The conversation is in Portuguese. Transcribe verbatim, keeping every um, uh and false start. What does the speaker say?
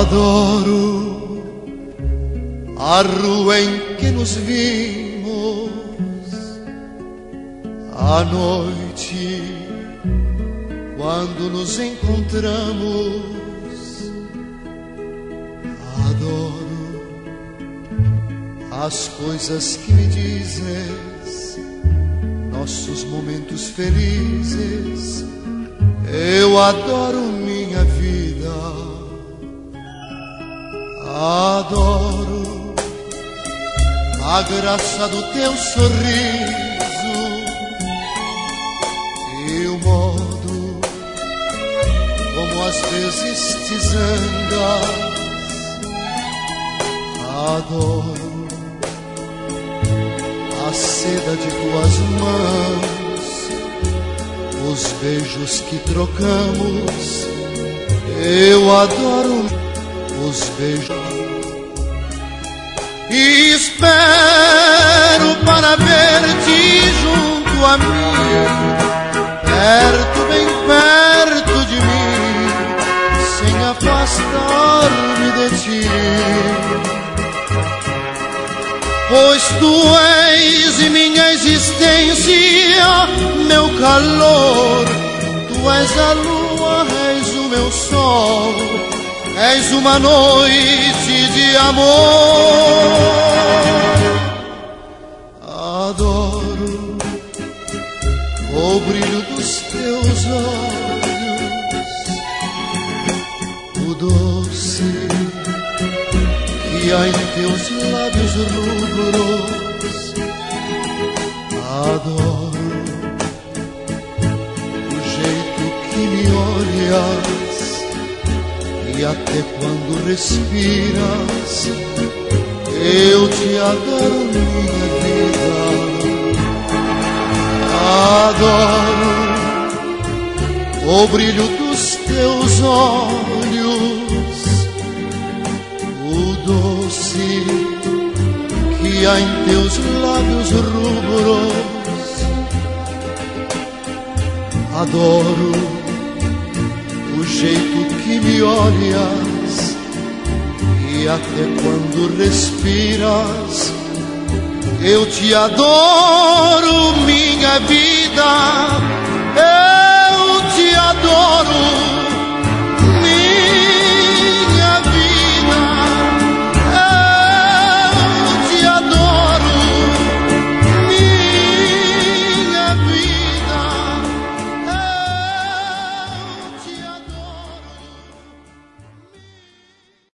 Adoro a rua em que nos vimos, à noite quando nos encontramos. Adoro as coisas que me dizes, nossos momentos felizes. Eu adoro minha vida. Adoro a graça do teu sorriso e o modo como às vezes te zangas. Adoro a seda de tuas mãos, os beijos que trocamos. Eu adoro os beijos e espero para ver-te junto a mim, perto, bem perto de mim, sem afastar-me de ti. Pois tu és minha existência, meu calor, tu és a lua, és o meu sol, és uma noite de amor. Adoro o brilho dos teus olhos, o doce que há em teus lábios rubros. Adoro o jeito que me olhas e até quando respiras eu te adoro, minha vida. Adoro o brilho dos teus olhos, o doce que há em teus lábios rubros. Adoro o jeito que me olhas e até quando respiras eu te adoro, minha vida. Eu te adoro.